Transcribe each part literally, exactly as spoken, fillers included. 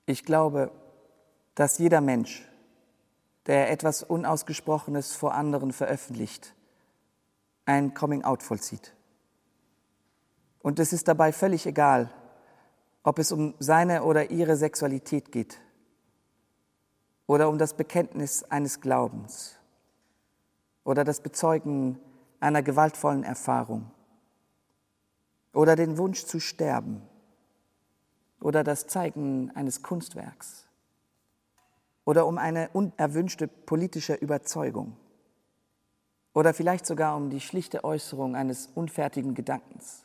Ich glaube, dass jeder Mensch, der etwas Unausgesprochenes vor anderen veröffentlicht, ein Coming-out vollzieht. Und es ist dabei völlig egal, ob es um seine oder ihre Sexualität geht oder um das Bekenntnis eines Glaubens oder das Bezeugen einer gewaltvollen Erfahrung oder den Wunsch zu sterben oder das Zeigen eines Kunstwerks oder um eine unerwünschte politische Überzeugung oder vielleicht sogar um die schlichte Äußerung eines unfertigen Gedankens.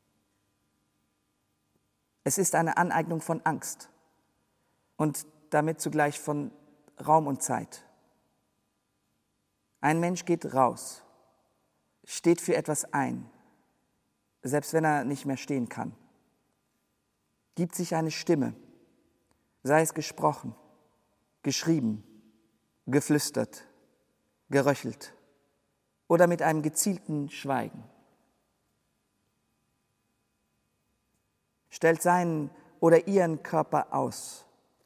Es ist eine Aneignung von Angst und damit zugleich von Raum und Zeit. Ein Mensch geht raus, steht für etwas ein, selbst wenn er nicht mehr stehen kann, gibt sich eine Stimme, sei es gesprochen, geschrieben, geflüstert, geröchelt oder mit einem gezielten Schweigen. Stellt seinen oder ihren Körper aus.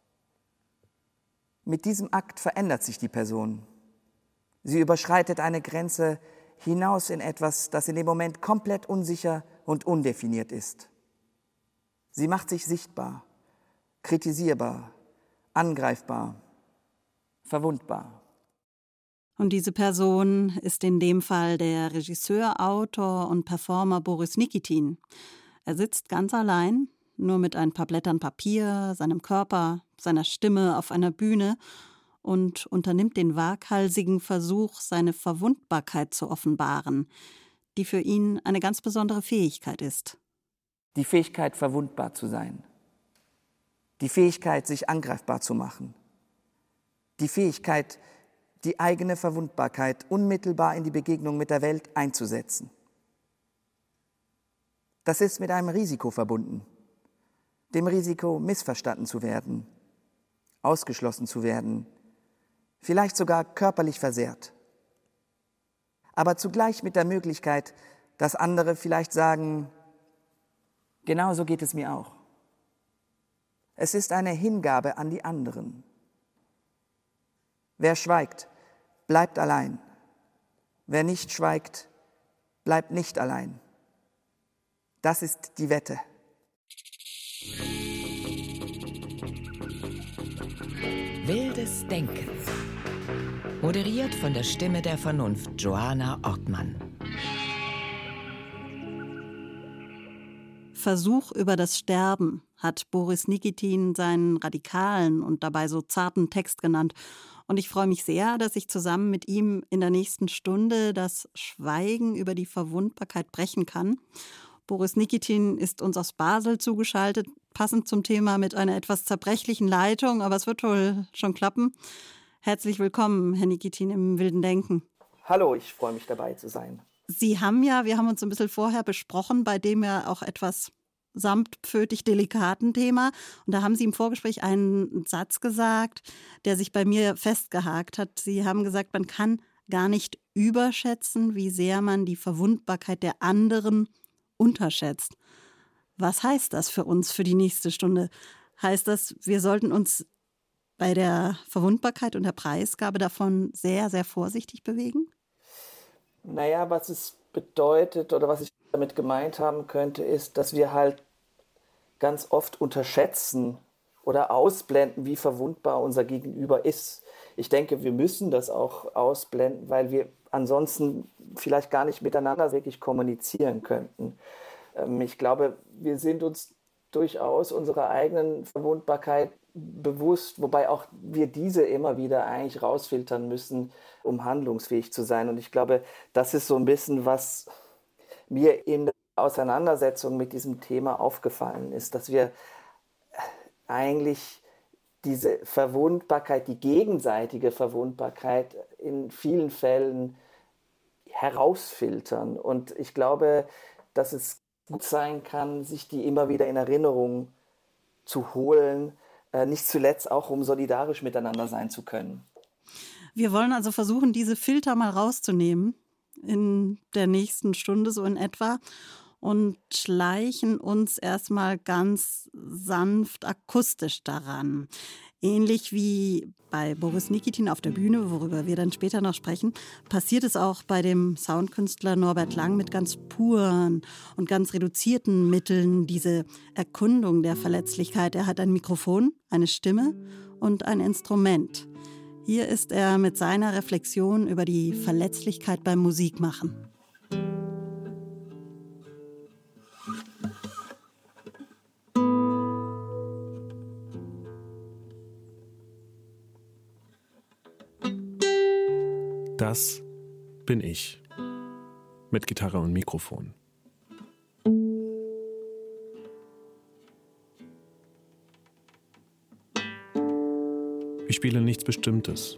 Mit diesem Akt verändert sich die Person. Sie überschreitet eine Grenze hinaus in etwas, das in dem Moment komplett unsicher und undefiniert ist. Sie macht sich sichtbar, kritisierbar, angreifbar, verwundbar. Und diese Person ist in dem Fall der Regisseur, Autor und Performer Boris Nikitin. Er sitzt ganz allein, nur mit ein paar Blättern Papier, seinem Körper, seiner Stimme auf einer Bühne und unternimmt den waghalsigen Versuch, seine Verwundbarkeit zu offenbaren, die für ihn eine ganz besondere Fähigkeit ist. Die Fähigkeit, verwundbar zu sein. Die Fähigkeit, sich angreifbar zu machen. Die Fähigkeit, die eigene Verwundbarkeit unmittelbar in die Begegnung mit der Welt einzusetzen. Das ist mit einem Risiko verbunden. Dem Risiko, missverstanden zu werden, ausgeschlossen zu werden, vielleicht sogar körperlich versehrt. Aber zugleich mit der Möglichkeit, dass andere vielleicht sagen, genau so geht es mir auch. Es ist eine Hingabe an die anderen. Wer schweigt, bleibt allein. Wer nicht schweigt, bleibt nicht allein. Das ist die Wette. Wildes Denken. Moderiert von der Stimme der Vernunft, Joanna Ortmann. Versuch über das Sterben hat Boris Nikitin seinen radikalen und dabei so zarten Text genannt. Und ich freue mich sehr, dass ich zusammen mit ihm in der nächsten Stunde das Schweigen über die Verwundbarkeit brechen kann. Boris Nikitin ist uns aus Basel zugeschaltet, passend zum Thema mit einer etwas zerbrechlichen Leitung, aber es wird wohl schon klappen. Herzlich willkommen, Herr Nikitin, im Wilden Denken. Hallo, ich freue mich, dabei zu sein. Sie haben ja, wir haben uns ein bisschen vorher besprochen, bei dem ja auch etwas samtpfötig delikaten Thema. Und da haben Sie im Vorgespräch einen Satz gesagt, der sich bei mir festgehakt hat. Sie haben gesagt, man kann gar nicht überschätzen, wie sehr man die Verwundbarkeit der anderen unterschätzt. Was heißt das für uns für die nächste Stunde? Heißt das, wir sollten uns bei der Verwundbarkeit und der Preisgabe davon sehr, sehr vorsichtig bewegen? Naja, was es bedeutet oder was ich damit gemeint haben könnte, ist, dass wir halt ganz oft unterschätzen oder ausblenden, wie verwundbar unser Gegenüber ist. Ich denke, wir müssen das auch ausblenden, weil wir ansonsten vielleicht gar nicht miteinander wirklich kommunizieren könnten. Ich glaube, wir sind uns durchaus unserer eigenen Verwundbarkeit bewusst, wobei auch wir diese immer wieder eigentlich rausfiltern müssen, um handlungsfähig zu sein. Und ich glaube, das ist so ein bisschen, was mir in der Auseinandersetzung mit diesem Thema aufgefallen ist, dass wir eigentlich diese Verwundbarkeit, die gegenseitige Verwundbarkeit in vielen Fällen herausfiltern. Und ich glaube, dass es gut sein kann, sich die immer wieder in Erinnerung zu holen, äh, nicht zuletzt auch, um solidarisch miteinander sein zu können. Wir wollen also versuchen, diese Filter mal rauszunehmen in der nächsten Stunde so in etwa und schleichen uns erstmal ganz sanft akustisch daran. Ähnlich wie bei Boris Nikitin auf der Bühne, worüber wir dann später noch sprechen, passiert es auch bei dem Soundkünstler Norbert Lang mit ganz puren und ganz reduzierten Mitteln, diese Erkundung der Verletzlichkeit. Er hat ein Mikrofon, eine Stimme und ein Instrument. Hier ist er mit seiner Reflexion über die Verletzlichkeit beim Musikmachen. Das bin ich. Mit Gitarre und Mikrofon. Ich spiele nichts Bestimmtes.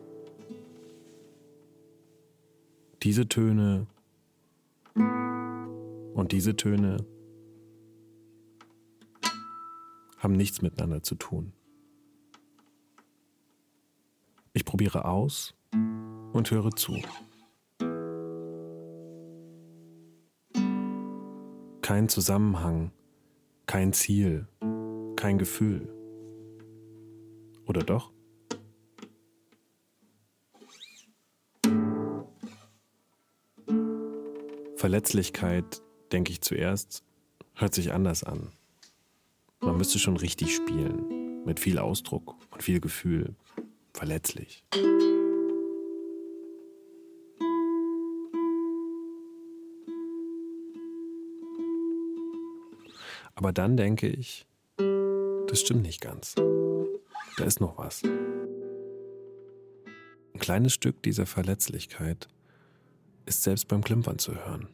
Diese Töne und diese Töne haben nichts miteinander zu tun. Ich probiere aus und höre zu. Kein Zusammenhang, kein Ziel, kein Gefühl. Oder doch? Verletzlichkeit, denke ich zuerst, hört sich anders an. Man müsste schon richtig spielen, mit viel Ausdruck und viel Gefühl. Verletzlich. Aber dann denke ich, das stimmt nicht ganz. Da ist noch was. Ein kleines Stück dieser Verletzlichkeit ist selbst beim Klimpern zu hören.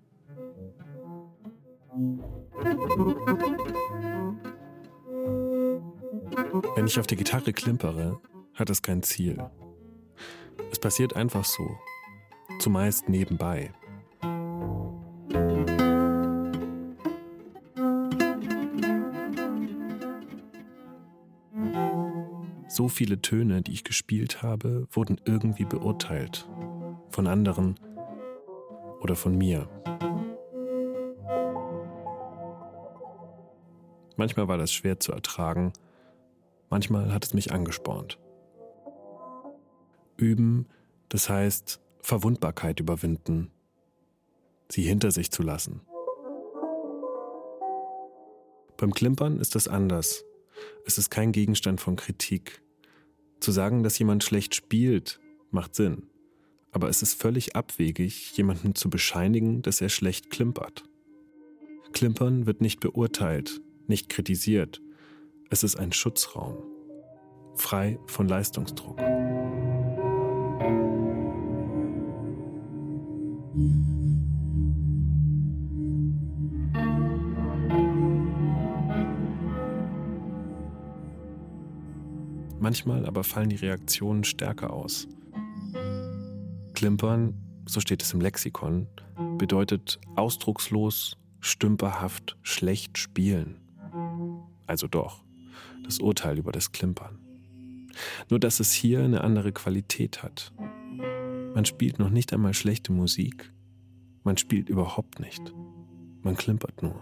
Wenn ich auf der Gitarre klimpere, hat es kein Ziel. Es passiert einfach so, zumeist nebenbei. So viele Töne, die ich gespielt habe, wurden irgendwie beurteilt. Von anderen oder von mir. Manchmal war das schwer zu ertragen, manchmal hat es mich angespornt. Üben, das heißt Verwundbarkeit überwinden, sie hinter sich zu lassen. Beim Klimpern ist das anders. Es ist kein Gegenstand von Kritik. Zu sagen, dass jemand schlecht spielt, macht Sinn. Aber es ist völlig abwegig, jemandem zu bescheinigen, dass er schlecht klimpert. Klimpern wird nicht beurteilt, nicht kritisiert. Es ist ein Schutzraum, frei von Leistungsdruck. Manchmal aber fallen die Reaktionen stärker aus. Klimpern, so steht es im Lexikon, bedeutet ausdruckslos, stümperhaft, schlecht spielen. Also doch, das Urteil über das Klimpern. Nur dass es hier eine andere Qualität hat. Man spielt noch nicht einmal schlechte Musik. Man spielt überhaupt nicht. Man klimpert nur.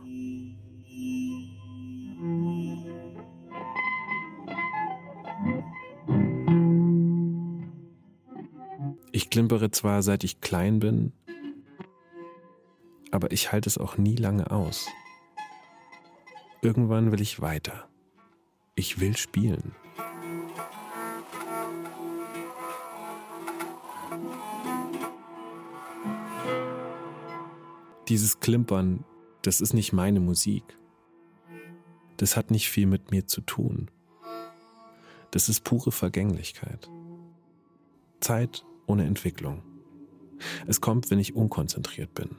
Ich klimpere zwar, seit ich klein bin, aber ich halte es auch nie lange aus. Irgendwann will ich weiter. Ich will spielen. Dieses Klimpern, das ist nicht meine Musik. Das hat nicht viel mit mir zu tun. Das ist pure Vergänglichkeit. Zeit ohne Entwicklung. Es kommt, wenn ich unkonzentriert bin.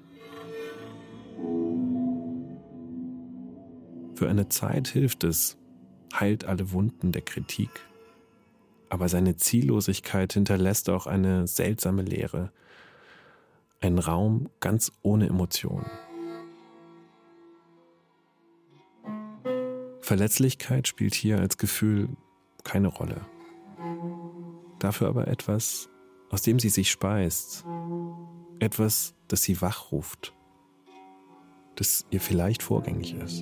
Für eine Zeit hilft es, heilt alle Wunden der Kritik. Aber seine Ziellosigkeit hinterlässt auch eine seltsame Leere. Ein Raum ganz ohne Emotionen. Verletzlichkeit spielt hier als Gefühl keine Rolle. Dafür aber etwas, aus dem sie sich speist. Etwas, das sie wachruft. das ihr vielleicht vorgängig ist.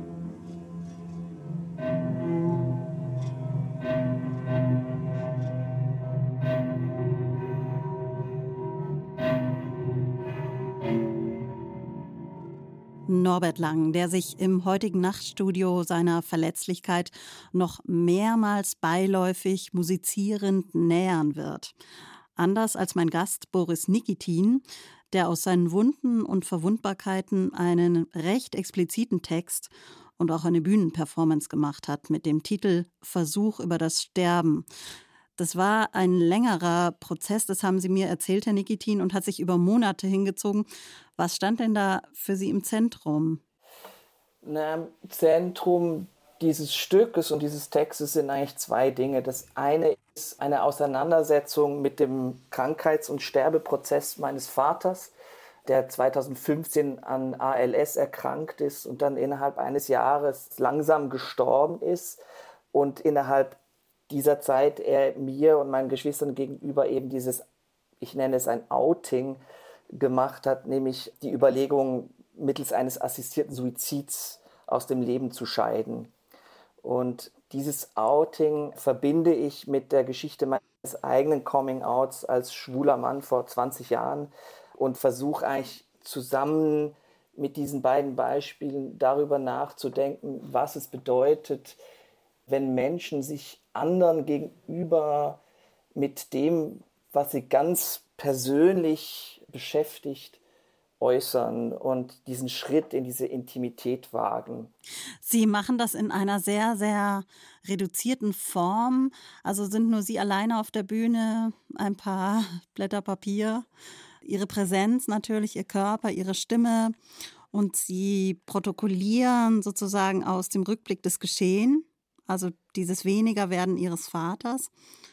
Norbert Lang, der sich im heutigen Nachtstudio seiner Verletzlichkeit noch mehrmals beiläufig musizierend nähern wird. Anders als mein Gast Boris Nikitin, der aus seinen Wunden und Verwundbarkeiten einen recht expliziten Text und auch eine Bühnenperformance gemacht hat mit dem Titel Versuch über das Sterben. Das war ein längerer Prozess, das haben Sie mir erzählt, Herr Nikitin, und hat sich über Monate hingezogen. Was stand denn da für Sie im Zentrum? Na, Im Zentrum dieses Stückes und dieses Textes sind eigentlich zwei Dinge. Das eine ist eine Auseinandersetzung mit dem Krankheits- und Sterbeprozess meines Vaters, der zweitausendfünfzehn an A L S erkrankt ist und dann innerhalb eines Jahres langsam gestorben ist und innerhalb dieser Zeit er mir und meinen Geschwistern gegenüber eben dieses, ich nenne es ein Outing, gemacht hat, nämlich die Überlegung, mittels eines assistierten Suizids aus dem Leben zu scheiden. Und dieses Outing verbinde ich mit der Geschichte meines eigenen Coming-Outs als schwuler Mann vor zwanzig Jahren und versuche eigentlich zusammen mit diesen beiden Beispielen darüber nachzudenken, was es bedeutet, wenn Menschen sich anderen gegenüber mit dem, was sie ganz persönlich beschäftigt, äußern und diesen Schritt in diese Intimität wagen. Sie machen das in einer sehr, sehr reduzierten Form. Also sind nur Sie alleine auf der Bühne, ein paar Blätter Papier, Ihre Präsenz natürlich, Ihr Körper, Ihre Stimme. Und Sie protokollieren sozusagen aus dem Rückblick des Geschehen, also dieses Wenigerwerden Ihres Vaters,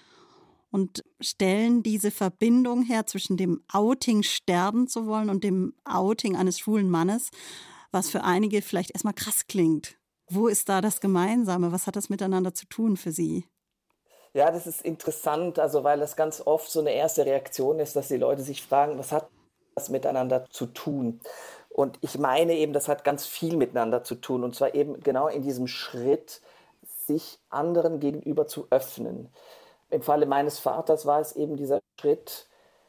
und stellen diese Verbindung her zwischen dem Outing sterben zu wollen und dem Outing eines schwulen Mannes, was für einige vielleicht erstmal krass klingt. Wo ist da das Gemeinsame? Was hat das miteinander zu tun für Sie? Ja, das ist interessant, also weil das ganz oft so eine erste Reaktion ist, dass die Leute sich fragen, was hat das miteinander zu tun? Und ich meine eben, das hat ganz viel miteinander zu tun, und zwar eben genau in diesem Schritt, sich anderen gegenüber zu öffnen. Im Falle meines Vaters war es eben dieser Schritt,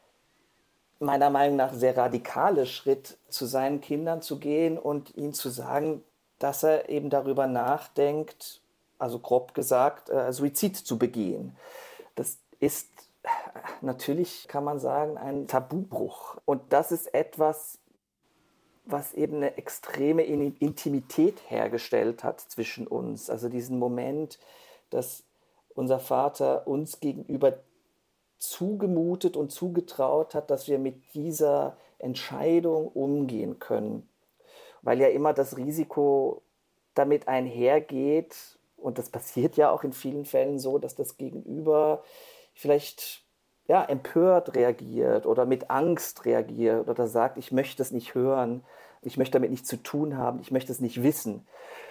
meiner Meinung nach sehr radikale Schritt, zu seinen Kindern zu gehen und ihnen zu sagen, dass er eben darüber nachdenkt, also grob gesagt, äh, Suizid zu begehen. Das ist natürlich, kann man sagen, ein Tabubruch. Und das ist etwas, was eben eine extreme Intimität hergestellt hat zwischen uns. Also diesen Moment, dass unser Vater uns gegenüber zugemutet und zugetraut hat, dass wir mit dieser Entscheidung umgehen können. Weil ja immer das Risiko damit einhergeht, und das passiert ja auch in vielen Fällen so, dass das Gegenüber vielleicht ja, empört reagiert oder mit Angst reagiert oder sagt, ich möchte es nicht hören, ich möchte damit nichts zu tun haben, ich möchte es nicht wissen.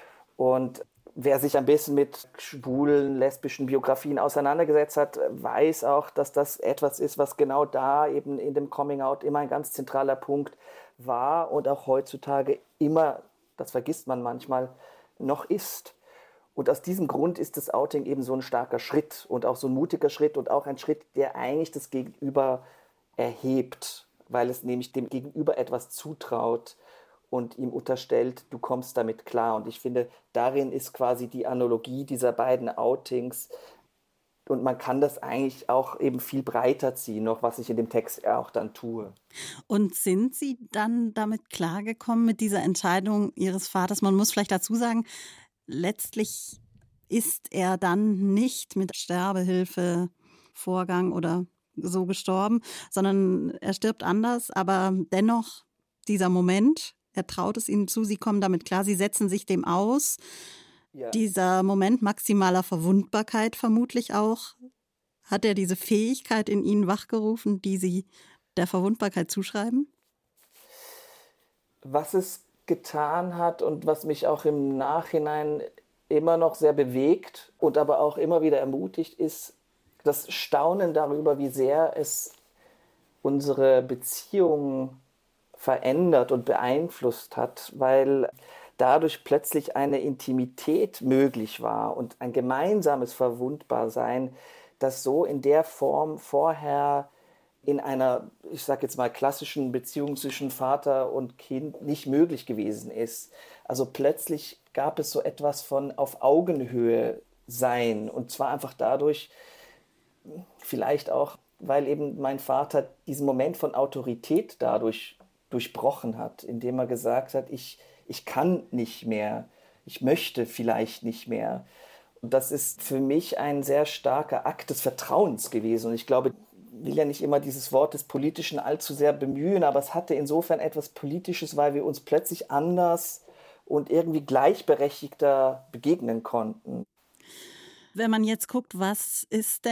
Und wer sich ein bisschen mit schwulen, lesbischen Biografien auseinandergesetzt hat, weiß auch, dass das etwas ist, was genau da eben in dem Coming-out immer ein ganz zentraler Punkt war und auch heutzutage immer, das vergisst man manchmal, noch ist. Und aus diesem Grund ist das Outing eben so ein starker Schritt und auch so ein mutiger Schritt und auch ein Schritt, der eigentlich das Gegenüber erhebt, weil es nämlich dem Gegenüber etwas zutraut und ihm unterstellt, du kommst damit klar. Und ich finde, darin ist quasi die Analogie dieser beiden Outings. Und man kann das eigentlich auch eben viel breiter ziehen, noch was ich in dem Text auch dann tue. Und sind Sie dann damit klargekommen mit dieser Entscheidung Ihres Vaters? Man muss vielleicht dazu sagen, letztlich ist er dann nicht mit Sterbehilfevorgang oder so gestorben, sondern er stirbt anders. Aber dennoch dieser Moment, er traut es Ihnen zu, Sie kommen damit klar, Sie setzen sich dem aus. Ja. Dieser Moment maximaler Verwundbarkeit vermutlich auch. Hat er diese Fähigkeit in Ihnen wachgerufen, die Sie der Verwundbarkeit zuschreiben? Was es getan hat und was mich auch im Nachhinein immer noch sehr bewegt und aber auch immer wieder ermutigt, ist das Staunen darüber, wie sehr es unsere Beziehung verändert und beeinflusst hat, weil dadurch plötzlich eine Intimität möglich war und ein gemeinsames Verwundbarsein, das so in der Form vorher in einer, ich sage jetzt mal, klassischen Beziehung zwischen Vater und Kind nicht möglich gewesen ist. Also plötzlich gab es so etwas von auf Augenhöhe sein, und zwar einfach dadurch, vielleicht auch, weil eben mein Vater diesen Moment von Autorität dadurch durchbrochen hat, indem er gesagt hat, ich, ich kann nicht mehr, ich möchte vielleicht nicht mehr. Und das ist für mich ein sehr starker Akt des Vertrauens gewesen. Und ich glaube, ich will ja nicht immer dieses Wort des Politischen allzu sehr bemühen, aber es hatte insofern etwas Politisches, weil wir uns plötzlich anders und irgendwie gleichberechtigter begegnen konnten. Wenn man jetzt guckt, was ist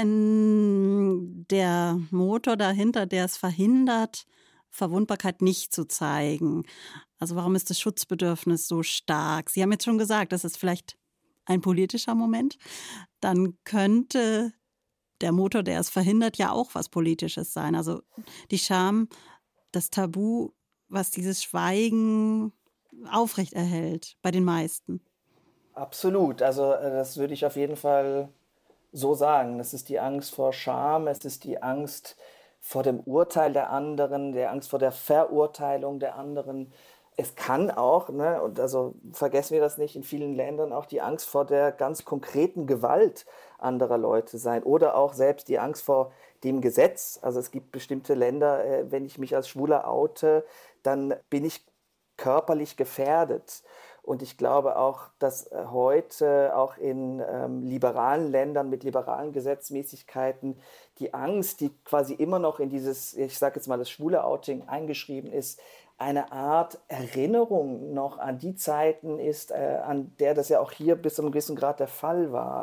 denn der Motor dahinter, der es verhindert, Verwundbarkeit nicht zu zeigen? Also warum ist das Schutzbedürfnis so stark? Sie haben jetzt schon gesagt, das ist vielleicht ein politischer Moment. Dann könnte der Motor, der es verhindert, ja auch was Politisches sein. Also die Scham, das Tabu, was dieses Schweigen aufrechterhält bei den meisten. Absolut, also das würde ich auf jeden Fall so sagen. Es ist die Angst vor Scham, es ist die Angst vor dem Urteil der anderen, der Angst vor der Verurteilung der anderen. Es kann auch, ne, und also vergessen wir das nicht, in vielen Ländern auch die Angst vor der ganz konkreten Gewalt anderer Leute sein oder auch selbst die Angst vor dem Gesetz. Also es gibt bestimmte Länder, äh, wenn ich mich als Schwuler oute, dann bin ich körperlich gefährdet. Und ich glaube auch, dass heute auch in ähm, liberalen Ländern mit liberalen Gesetzmäßigkeiten die Angst, die quasi immer noch in dieses, ich sage jetzt mal, das schwule Outing eingeschrieben ist, eine Art Erinnerung noch an die Zeiten ist, äh, an der das ja auch hier bis zu einem gewissen Grad der Fall war.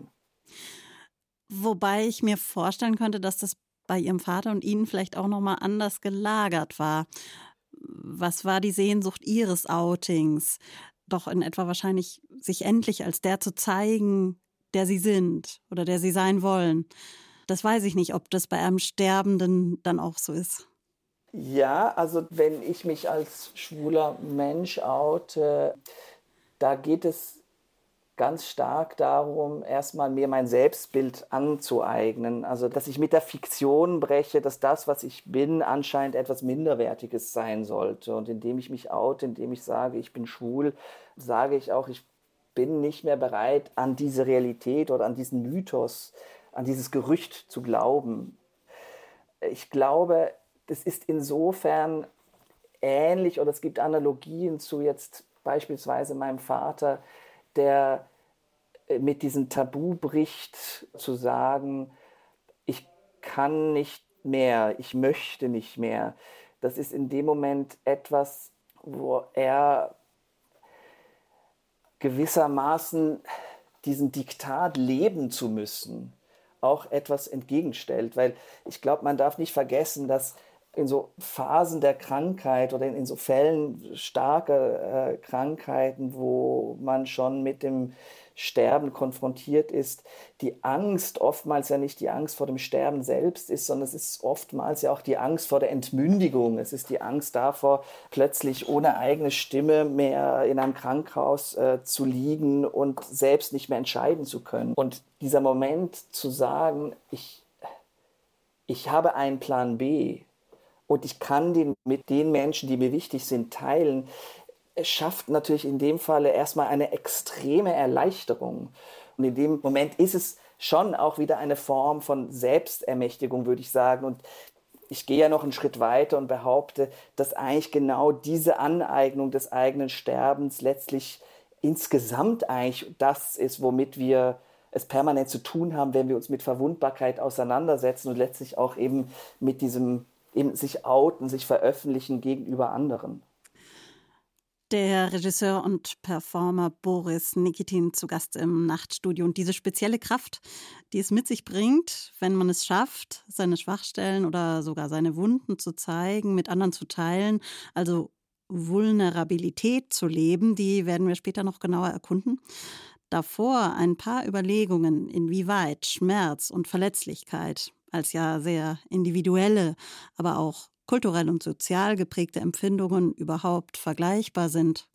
Wobei ich mir vorstellen könnte, dass das bei Ihrem Vater und Ihnen vielleicht auch noch mal anders gelagert war. Was war die Sehnsucht Ihres Outings? Doch in etwa wahrscheinlich, sich endlich als der zu zeigen, der Sie sind oder der Sie sein wollen. Das weiß ich nicht, ob das bei einem Sterbenden dann auch so ist. Ja, also wenn ich mich als schwuler Mensch oute, da geht es ganz stark darum, erstmal mir mein Selbstbild anzueignen. Also, dass ich mit der Fiktion breche, dass das, was ich bin, anscheinend etwas Minderwertiges sein sollte. Und indem ich mich oute, indem ich sage, ich bin schwul, sage ich auch, ich bin nicht mehr bereit, an diese Realität oder an diesen Mythos, an dieses Gerücht zu glauben. Ich glaube, das ist insofern ähnlich oder es gibt Analogien zu jetzt beispielsweise meinem Vater, der mit diesem Tabu bricht, zu sagen, ich kann nicht mehr, ich möchte nicht mehr. Das ist in dem Moment etwas, wo er gewissermaßen diesen Diktat leben zu müssen, auch etwas entgegenstellt. Weil ich glaube, man darf nicht vergessen, dass in so Phasen der Krankheit oder in, in so Fällen starker äh, Krankheiten, wo man schon mit dem Sterben konfrontiert ist, die Angst oftmals ja nicht die Angst vor dem Sterben selbst ist, sondern es ist oftmals ja auch die Angst vor der Entmündigung. Es ist die Angst davor, plötzlich ohne eigene Stimme mehr in einem Krankenhaus äh, zu liegen und selbst nicht mehr entscheiden zu können. Und dieser Moment zu sagen, ich, ich habe einen Plan B, und ich kann den mit den Menschen, die mir wichtig sind, teilen. Es schafft natürlich in dem Falle erstmal eine extreme Erleichterung. Und in dem Moment ist es schon auch wieder eine Form von Selbstermächtigung, würde ich sagen. Und ich gehe ja noch einen Schritt weiter und behaupte, dass eigentlich genau diese Aneignung des eigenen Sterbens letztlich insgesamt eigentlich das ist, womit wir es permanent zu tun haben, wenn wir uns mit Verwundbarkeit auseinandersetzen und letztlich auch eben mit diesem eben sich outen, sich veröffentlichen gegenüber anderen. Der Regisseur und Performer Boris Nikitin zu Gast im Nachtstudio. Und diese spezielle Kraft, die es mit sich bringt, wenn man es schafft, seine Schwachstellen oder sogar seine Wunden zu zeigen, mit anderen zu teilen, also Vulnerabilität zu leben, die werden wir später noch genauer erkunden. Davor ein paar Überlegungen, inwieweit Schmerz und Verletzlichkeit als ja sehr individuelle, aber auch kulturell und sozial geprägte Empfindungen überhaupt vergleichbar sind.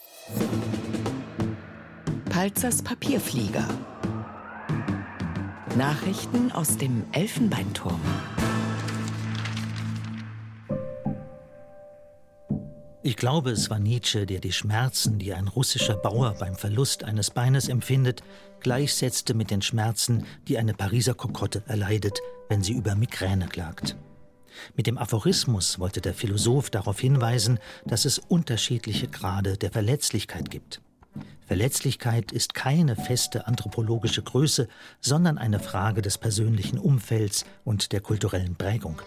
Palzers Papierflieger. Nachrichten aus dem Elfenbeinturm. Ich glaube, es war Nietzsche, der die Schmerzen, die ein russischer Bauer beim Verlust eines Beines empfindet, gleichsetzte mit den Schmerzen, die eine Pariser Kokotte erleidet, wenn sie über Migräne klagt. Mit dem Aphorismus wollte der Philosoph darauf hinweisen, dass es unterschiedliche Grade der Verletzlichkeit gibt. Verletzlichkeit ist keine feste anthropologische Größe, sondern eine Frage des persönlichen Umfelds und der kulturellen Prägung.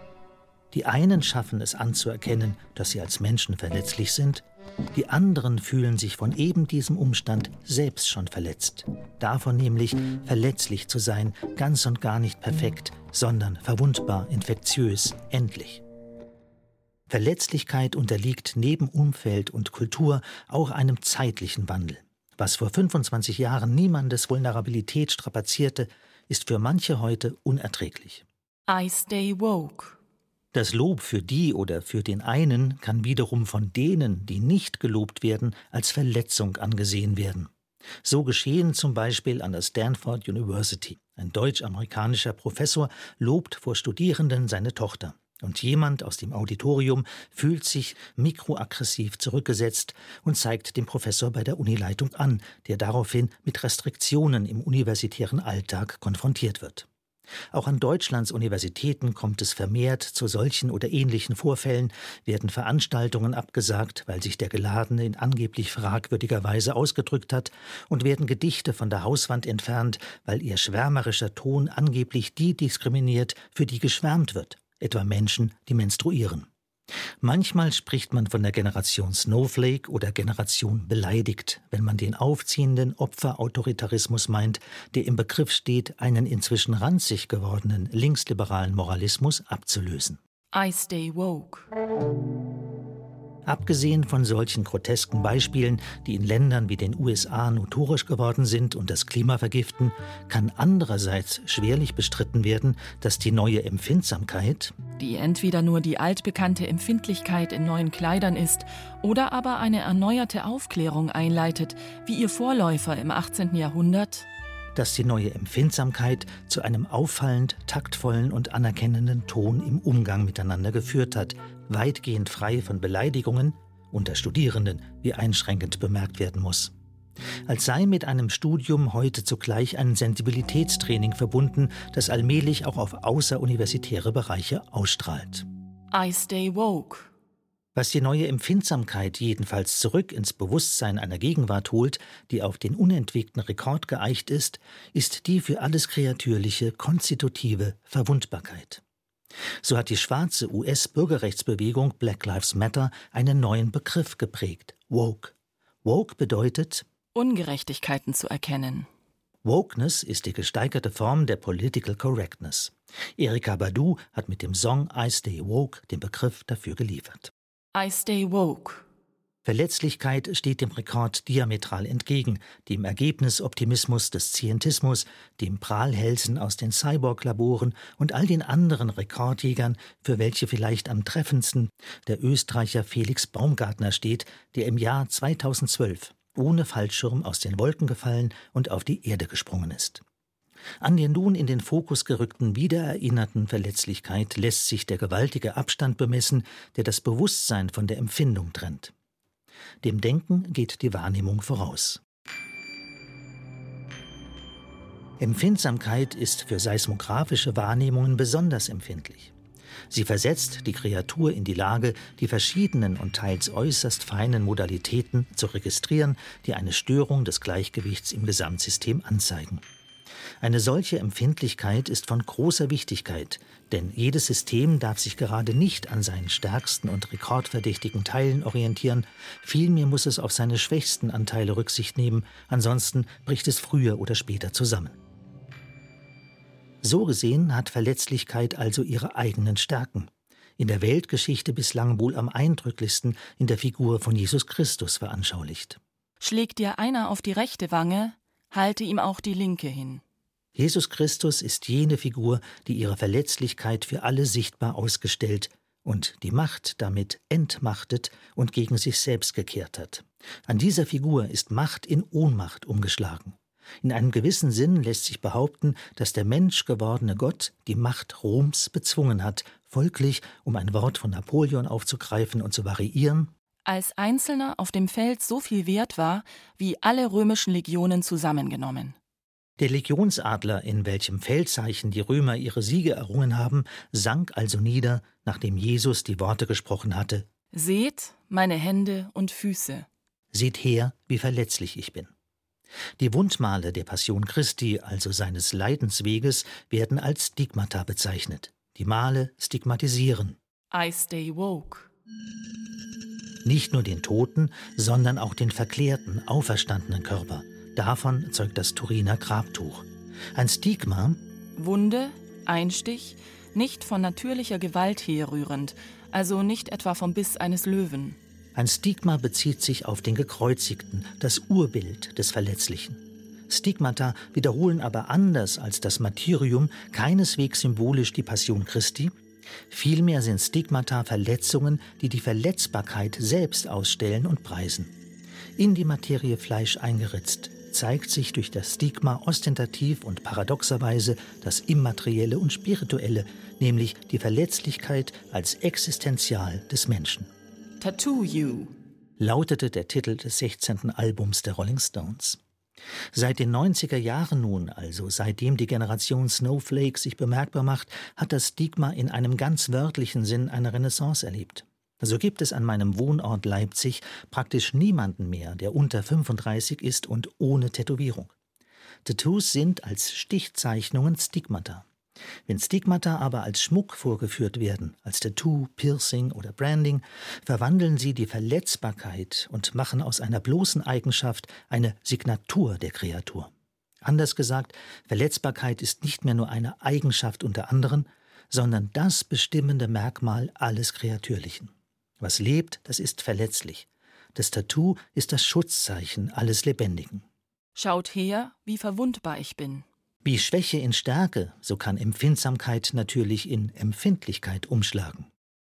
Die einen schaffen es anzuerkennen, dass sie als Menschen verletzlich sind, die anderen fühlen sich von eben diesem Umstand selbst schon verletzt. Davon nämlich, verletzlich zu sein, ganz und gar nicht perfekt, sondern verwundbar, infektiös, endlich. Verletzlichkeit unterliegt neben Umfeld und Kultur auch einem zeitlichen Wandel. Was vor fünfundzwanzig Jahren niemandes Vulnerabilität strapazierte, ist für manche heute unerträglich. I stay woke. Das Lob für die oder für den einen kann wiederum von denen, die nicht gelobt werden, als Verletzung angesehen werden. So geschehen zum Beispiel an der Stanford University. Ein deutsch-amerikanischer Professor lobt vor Studierenden seine Tochter. Und jemand aus dem Auditorium fühlt sich mikroaggressiv zurückgesetzt und zeigt den Professor bei der Unileitung an, der daraufhin mit Restriktionen im universitären Alltag konfrontiert wird. Auch an Deutschlands Universitäten kommt es vermehrt zu solchen oder ähnlichen Vorfällen, werden Veranstaltungen abgesagt, weil sich der Geladene in angeblich fragwürdiger Weise ausgedrückt hat, und werden Gedichte von der Hauswand entfernt, weil ihr schwärmerischer Ton angeblich die diskriminiert, für die geschwärmt wird, etwa Menschen, die menstruieren. Manchmal spricht man von der Generation Snowflake oder Generation beleidigt, wenn man den aufziehenden Opferautoritarismus meint, der im Begriff steht, einen inzwischen ranzig gewordenen linksliberalen Moralismus abzulösen. I stay woke. Abgesehen von solchen grotesken Beispielen, die in Ländern wie den U S A notorisch geworden sind und das Klima vergiften, kann andererseits schwerlich bestritten werden, dass die neue Empfindsamkeit, die entweder nur die altbekannte Empfindlichkeit in neuen Kleidern ist oder aber eine erneuerte Aufklärung einleitet, wie ihr Vorläufer im achtzehnten Jahrhundert, dass die neue Empfindsamkeit zu einem auffallend taktvollen und anerkennenden Ton im Umgang miteinander geführt hat, weitgehend frei von Beleidigungen, unter Studierenden, wie einschränkend bemerkt werden muss. Als sei mit einem Studium heute zugleich ein Sensibilitätstraining verbunden, das allmählich auch auf außeruniversitäre Bereiche ausstrahlt. I stay woke. Was die neue Empfindsamkeit jedenfalls zurück ins Bewusstsein einer Gegenwart holt, die auf den unentwegten Rekord geeicht ist, ist die für alles Kreatürliche konstitutive Verwundbarkeit. So hat die schwarze U S-Bürgerrechtsbewegung Black Lives Matter einen neuen Begriff geprägt: Woke. Woke bedeutet, Ungerechtigkeiten zu erkennen. Wokeness ist die gesteigerte Form der Political Correctness. Erykah Badu hat mit dem Song I Stay Woke den Begriff dafür geliefert. I stay woke. Verletzlichkeit steht dem Rekord diametral entgegen, dem Ergebnisoptimismus des Scientismus, dem Prahlhälsen aus den Cyborg-Laboren und all den anderen Rekordjägern, für welche vielleicht am treffendsten der Österreicher Felix Baumgartner steht, der im Jahr zweitausendzwölf ohne Fallschirm aus den Wolken gefallen und auf die Erde gesprungen ist. An der nun in den Fokus gerückten wiedererinnerten Verletzlichkeit lässt sich der gewaltige Abstand bemessen, der das Bewusstsein von der Empfindung trennt. Dem Denken geht die Wahrnehmung voraus. Empfindsamkeit ist für seismografische Wahrnehmungen besonders empfindlich. Sie versetzt die Kreatur in die Lage, die verschiedenen und teils äußerst feinen Modalitäten zu registrieren, die eine Störung des Gleichgewichts im Gesamtsystem anzeigen. Eine solche Empfindlichkeit ist von großer Wichtigkeit, denn jedes System darf sich gerade nicht an seinen stärksten und rekordverdächtigen Teilen orientieren, vielmehr muss es auf seine schwächsten Anteile Rücksicht nehmen, ansonsten bricht es früher oder später zusammen. So gesehen hat Verletzlichkeit also ihre eigenen Stärken. In der Weltgeschichte bislang wohl am eindrücklichsten in der Figur von Jesus Christus veranschaulicht. Schlägt dir einer auf die rechte Wange, halte ihm auch die linke hin. Jesus Christus ist jene Figur, die ihre Verletzlichkeit für alle sichtbar ausgestellt und die Macht damit entmachtet und gegen sich selbst gekehrt hat. An dieser Figur ist Macht in Ohnmacht umgeschlagen. In einem gewissen Sinn lässt sich behaupten, dass der menschgewordene Gott die Macht Roms bezwungen hat, folglich, um ein Wort von Napoleon aufzugreifen und zu variieren, als Einzelner auf dem Feld so viel wert war, wie alle römischen Legionen zusammengenommen. Der Legionsadler, in welchem Feldzeichen die Römer ihre Siege errungen haben, sank also nieder, nachdem Jesus die Worte gesprochen hatte: Seht meine Hände und Füße. Seht her, wie verletzlich ich bin. Die Wundmale der Passion Christi, also seines Leidensweges, werden als Stigmata bezeichnet. Die Male stigmatisieren. I stay woke. Nicht nur den toten, sondern auch den verklärten, auferstandenen Körper. Davon zeugt das Turiner Grabtuch. Ein Stigma, Wunde, Einstich, nicht von natürlicher Gewalt herrührend, also nicht etwa vom Biss eines Löwen. Ein Stigma bezieht sich auf den Gekreuzigten, das Urbild des Verletzlichen. Stigmata wiederholen aber anders als das Martyrium keineswegs symbolisch die Passion Christi. Vielmehr sind Stigmata Verletzungen, die die Verletzbarkeit selbst ausstellen und preisen. In die Materie Fleisch eingeritzt, zeigt sich durch das Stigma ostentativ und paradoxerweise das Immaterielle und Spirituelle, nämlich die Verletzlichkeit als existenzial des Menschen. Tattoo You lautete der Titel des sechzehnten Albums der Rolling Stones. Seit den neunziger Jahren nun, also seitdem die Generation Snowflake sich bemerkbar macht, hat das Stigma in einem ganz wörtlichen Sinn eine Renaissance erlebt. So gibt es an meinem Wohnort Leipzig praktisch niemanden mehr, der unter fünfunddreißig ist und ohne Tätowierung. Tattoos sind als Stichzeichnungen Stigmata. Wenn Stigmata aber als Schmuck vorgeführt werden, als Tattoo, Piercing oder Branding, verwandeln sie die Verletzbarkeit und machen aus einer bloßen Eigenschaft eine Signatur der Kreatur. Anders gesagt, Verletzbarkeit ist nicht mehr nur eine Eigenschaft unter anderen, sondern das bestimmende Merkmal alles Kreatürlichen. Was lebt, das ist verletzlich. Das Tattoo ist das Schutzzeichen alles Lebendigen. Schaut her, wie verwundbar ich bin. Wie Schwäche in Stärke, so kann Empfindsamkeit natürlich in Empfindlichkeit umschlagen.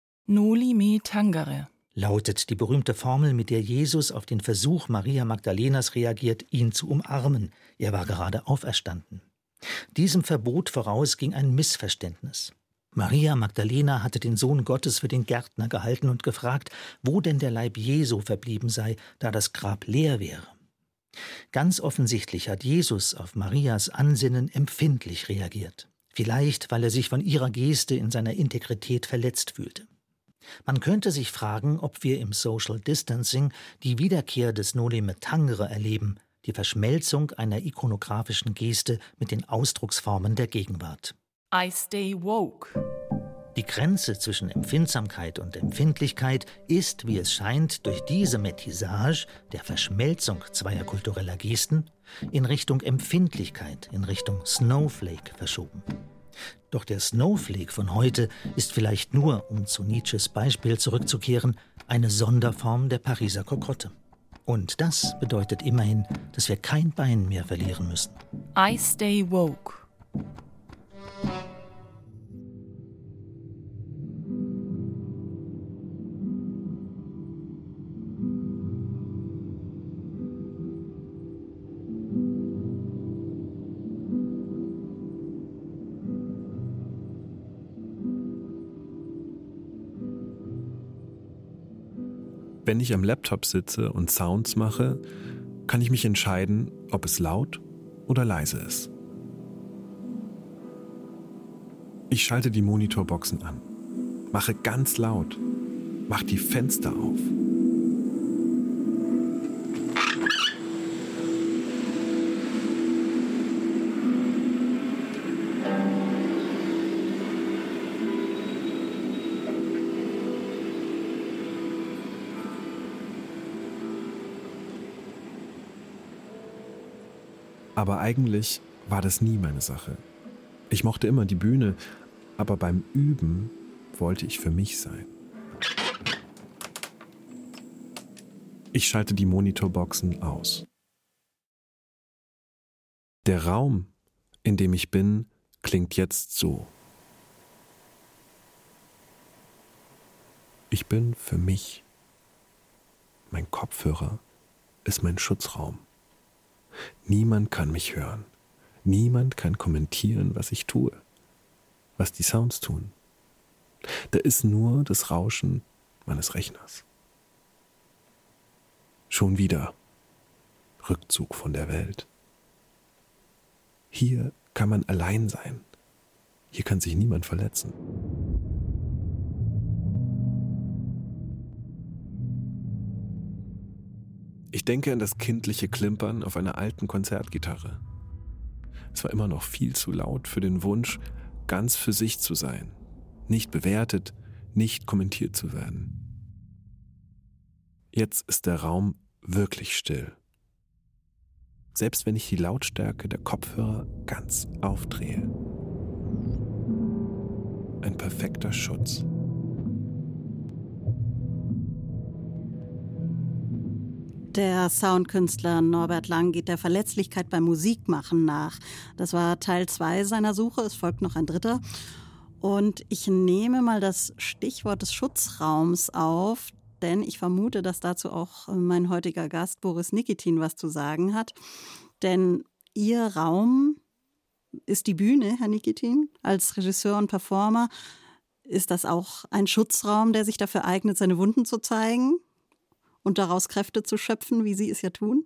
Noli me tangere lautet die berühmte Formel, mit der Jesus auf den Versuch Maria Magdalenas reagiert, ihn zu umarmen. Er war gerade auferstanden. Diesem Verbot voraus ging ein Missverständnis. Maria Magdalena hatte den Sohn Gottes für den Gärtner gehalten und gefragt, wo denn der Leib Jesu verblieben sei, da das Grab leer wäre. Ganz offensichtlich hat Jesus auf Marias Ansinnen empfindlich reagiert. Vielleicht, weil er sich von ihrer Geste in seiner Integrität verletzt fühlte. Man könnte sich fragen, ob wir im Social Distancing die Wiederkehr des Noli me tangere erleben, die Verschmelzung einer ikonografischen Geste mit den Ausdrucksformen der Gegenwart. I stay woke. Die Grenze zwischen Empfindsamkeit und Empfindlichkeit ist, wie es scheint, durch diese Métissage der Verschmelzung zweier kultureller Gesten in Richtung Empfindlichkeit, in Richtung Snowflake verschoben. Doch der Snowflake von heute ist vielleicht nur, um zu Nietzsches Beispiel zurückzukehren, eine Sonderform der Pariser Kokotte. Und das bedeutet immerhin, dass wir kein Bein mehr verlieren müssen. I stay woke. Wenn ich am Laptop sitze und Sounds mache, kann ich mich entscheiden, ob es laut oder leise ist. Ich schalte die Monitorboxen an, mache ganz laut, mache die Fenster auf. Aber eigentlich war das nie meine Sache. Ich mochte immer die Bühne, aber beim Üben wollte ich für mich sein. Ich schalte die Monitorboxen aus. Der Raum, in dem ich bin, klingt jetzt so. Ich bin für mich. Mein Kopfhörer ist mein Schutzraum. Niemand kann mich hören. Niemand kann kommentieren, was ich tue, was die Sounds tun. Da ist nur das Rauschen meines Rechners. Schon wieder Rückzug von der Welt. Hier kann man allein sein. Hier kann sich niemand verletzen. Ich denke an das kindliche Klimpern auf einer alten Konzertgitarre. Es war immer noch viel zu laut für den Wunsch, ganz für sich zu sein, nicht bewertet, nicht kommentiert zu werden. Jetzt ist der Raum wirklich still. Selbst wenn ich die Lautstärke der Kopfhörer ganz aufdrehe. Ein perfekter Schutz. Der Soundkünstler Norbert Lang geht der Verletzlichkeit beim Musikmachen nach. Das war Teil zwei seiner Suche, es folgt noch ein dritter. Und ich nehme mal das Stichwort des Schutzraums auf, denn ich vermute, dass dazu auch mein heutiger Gast Boris Nikitin was zu sagen hat. Denn Ihr Raum ist die Bühne, Herr Nikitin, als Regisseur und Performer. Ist das auch ein Schutzraum, der sich dafür eignet, seine Wunden zu zeigen und daraus Kräfte zu schöpfen, wie Sie es ja tun?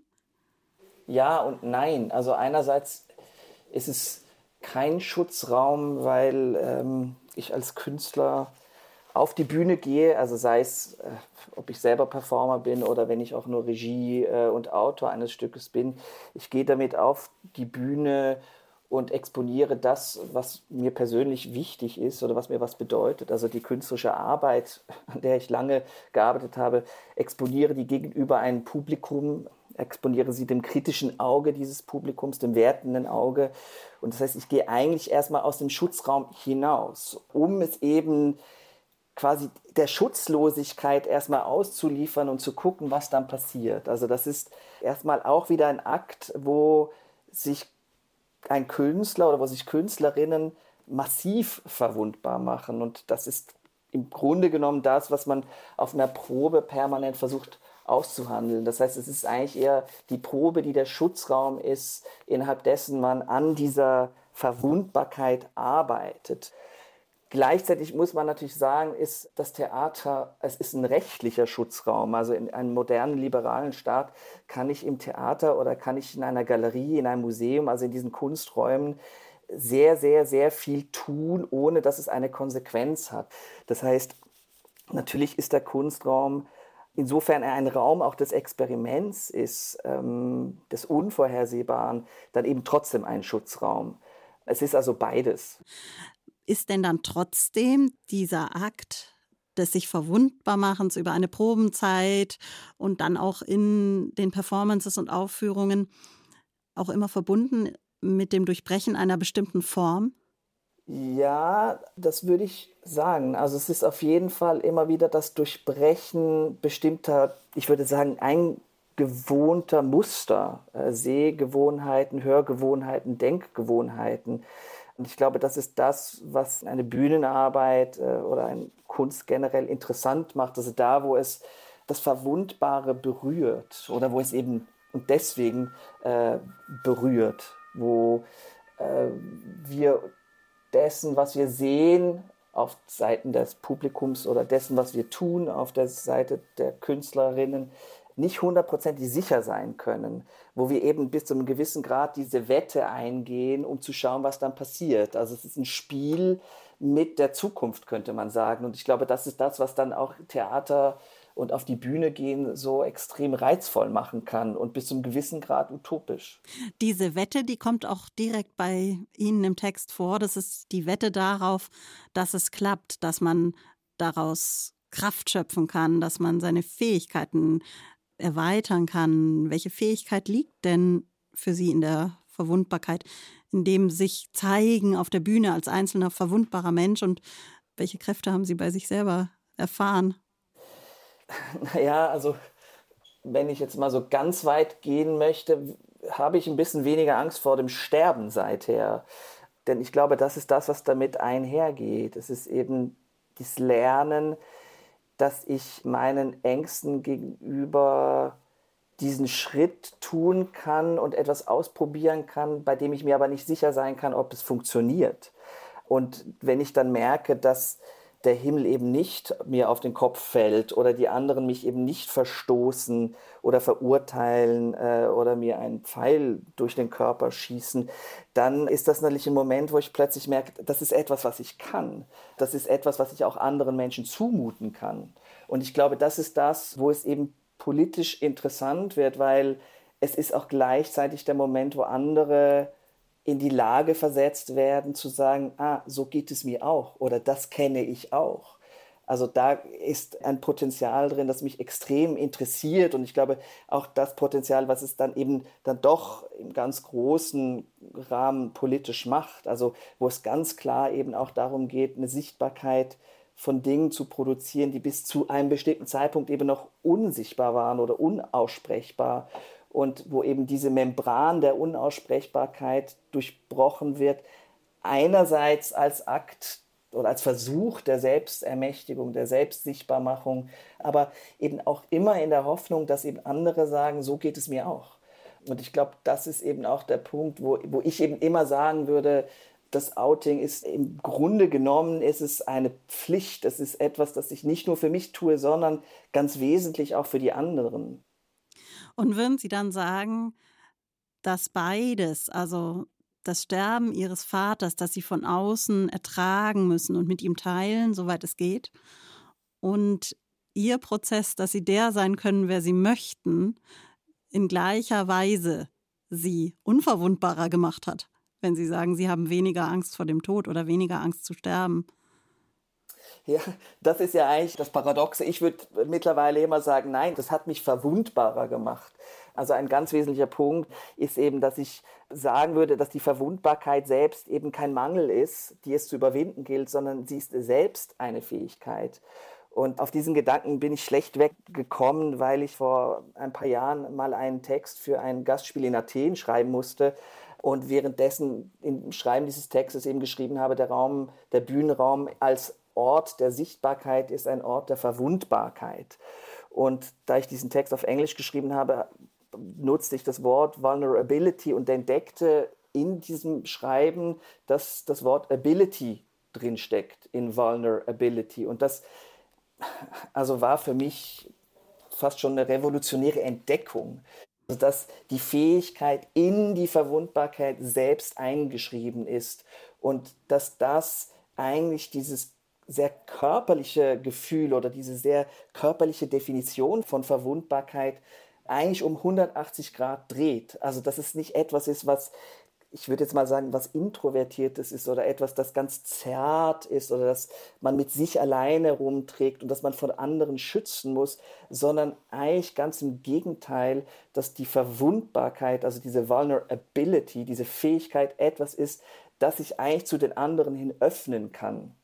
Ja und nein. Also einerseits ist es kein Schutzraum, weil ähm, ich als Künstler auf die Bühne gehe, also sei es, äh, ob ich selber Performer bin oder wenn ich auch nur Regie äh, und Autor eines Stückes bin. Ich gehe damit auf die Bühne und exponiere das, was mir persönlich wichtig ist oder was mir was bedeutet. Also die künstlerische Arbeit, an der ich lange gearbeitet habe, exponiere die gegenüber einem Publikum, exponiere sie dem kritischen Auge dieses Publikums, dem wertenden Auge. Und das heißt, ich gehe eigentlich erstmal aus dem Schutzraum hinaus, um es eben quasi der Schutzlosigkeit erstmal auszuliefern und zu gucken, was dann passiert. Also das ist erstmal auch wieder ein Akt, wo sich ein Künstler oder wo sich Künstlerinnen massiv verwundbar machen. Und das ist im Grunde genommen das, was man auf einer Probe permanent versucht auszuhandeln. Das heißt, es ist eigentlich eher die Probe, die der Schutzraum ist, innerhalb dessen man an dieser Verwundbarkeit arbeitet. Gleichzeitig muss man natürlich sagen, ist das Theater, es ist ein rechtlicher Schutzraum. Also in einem modernen, liberalen Staat kann ich im Theater oder kann ich in einer Galerie, in einem Museum, also in diesen Kunsträumen sehr, sehr, sehr viel tun, ohne dass es eine Konsequenz hat. Das heißt, natürlich ist der Kunstraum, insofern er ein Raum auch des Experiments ist, ähm, des Unvorhersehbaren, dann eben trotzdem ein Schutzraum. Es ist also beides. Ist denn dann trotzdem dieser Akt des sich Verwundbarmachens über eine Probenzeit und dann auch in den Performances und Aufführungen auch immer verbunden mit dem Durchbrechen einer bestimmten Form? Ja, das würde ich sagen. Also es ist auf jeden Fall immer wieder das Durchbrechen bestimmter, ich würde sagen, eingewohnter Muster, äh, Sehgewohnheiten, Hörgewohnheiten, Denkgewohnheiten. Und ich glaube, das ist das, was eine Bühnenarbeit äh, oder eine Kunst generell interessant macht. Also da, wo es das Verwundbare berührt oder wo es eben und deswegen äh, berührt, wo äh, wir dessen, was wir sehen, auf Seiten des Publikums oder dessen, was wir tun, auf der Seite der Künstlerinnen, nicht hundertprozentig sicher sein können, wo wir eben bis zu einem gewissen Grad diese Wette eingehen, um zu schauen, was dann passiert. Also es ist ein Spiel mit der Zukunft, könnte man sagen. Und ich glaube, das ist das, was dann auch Theater und auf die Bühne gehen so extrem reizvoll machen kann und bis zu einem gewissen Grad utopisch. Diese Wette, die kommt auch direkt bei Ihnen im Text vor. Das ist die Wette darauf, dass es klappt, dass man daraus Kraft schöpfen kann, dass man seine Fähigkeiten erweitern kann. Welche Fähigkeit liegt denn für Sie in der Verwundbarkeit, in dem sich zeigen auf der Bühne als einzelner verwundbarer Mensch, und welche Kräfte haben Sie bei sich selber erfahren? Naja, also wenn ich jetzt mal so ganz weit gehen möchte, habe ich ein bisschen weniger Angst vor dem Sterben seither. Denn ich glaube, das ist das, was damit einhergeht. Es ist eben das Lernen, dass ich meinen Ängsten gegenüber diesen Schritt tun kann und etwas ausprobieren kann, bei dem ich mir aber nicht sicher sein kann, ob es funktioniert. Und wenn ich dann merke, dass der Himmel eben nicht mir auf den Kopf fällt oder die anderen mich eben nicht verstoßen oder verurteilen äh, oder mir einen Pfeil durch den Körper schießen, dann ist das natürlich ein Moment, wo ich plötzlich merke, das ist etwas, was ich kann. Das ist etwas, was ich auch anderen Menschen zumuten kann. Und ich glaube, das ist das, wo es eben politisch interessant wird, weil es ist auch gleichzeitig der Moment, wo andere in die Lage versetzt werden, zu sagen, ah, so geht es mir auch oder das kenne ich auch. Also da ist ein Potenzial drin, das mich extrem interessiert und ich glaube auch das Potenzial, was es dann eben dann doch im ganz großen Rahmen politisch macht, also wo es ganz klar eben auch darum geht, eine Sichtbarkeit von Dingen zu produzieren, die bis zu einem bestimmten Zeitpunkt eben noch unsichtbar waren oder unaussprechbar. Und wo eben diese Membran der Unaussprechbarkeit durchbrochen wird, einerseits als Akt oder als Versuch der Selbstermächtigung, der Selbstsichtbarmachung, aber eben auch immer in der Hoffnung, dass eben andere sagen, so geht es mir auch. Und ich glaube, das ist eben auch der Punkt, wo, wo ich eben immer sagen würde, das Outing ist im Grunde genommen, ist es eine Pflicht, es ist etwas, das ich nicht nur für mich tue, sondern ganz wesentlich auch für die anderen. Und würden Sie dann sagen, dass beides, also das Sterben Ihres Vaters, das Sie von außen ertragen müssen und mit ihm teilen, soweit es geht, und Ihr Prozess, dass Sie der sein können, wer Sie möchten, in gleicher Weise Sie unverwundbarer gemacht hat, wenn Sie sagen, Sie haben weniger Angst vor dem Tod oder weniger Angst zu sterben? Ja, das ist ja eigentlich das Paradoxe. Ich würde mittlerweile immer sagen, nein, das hat mich verwundbarer gemacht. Also ein ganz wesentlicher Punkt ist eben, dass ich sagen würde, dass die Verwundbarkeit selbst eben kein Mangel ist, die es zu überwinden gilt, sondern sie ist selbst eine Fähigkeit. Und auf diesen Gedanken bin ich schlecht weggekommen, weil ich vor ein paar Jahren mal einen Text für ein Gastspiel in Athen schreiben musste. Und währenddessen im Schreiben dieses Textes eben geschrieben habe, der Raum, der Bühnenraum als Ort der Sichtbarkeit ist ein Ort der Verwundbarkeit. Und da ich diesen Text auf Englisch geschrieben habe, nutzte ich das Wort Vulnerability und entdeckte in diesem Schreiben, dass das Wort Ability drinsteckt, in Vulnerability. Und das also war für mich fast schon eine revolutionäre Entdeckung, also dass die Fähigkeit in die Verwundbarkeit selbst eingeschrieben ist und dass das eigentlich dieses sehr körperliche Gefühl oder diese sehr körperliche Definition von Verwundbarkeit eigentlich um hundertachtzig Grad dreht. Also dass es nicht etwas ist, was, ich würde jetzt mal sagen, was Introvertiertes ist oder etwas, das ganz zart ist oder das man mit sich alleine rumträgt und das man von anderen schützen muss, sondern eigentlich ganz im Gegenteil, dass die Verwundbarkeit, also diese Vulnerability, diese Fähigkeit etwas ist, das sich eigentlich zu den anderen hin öffnen kann.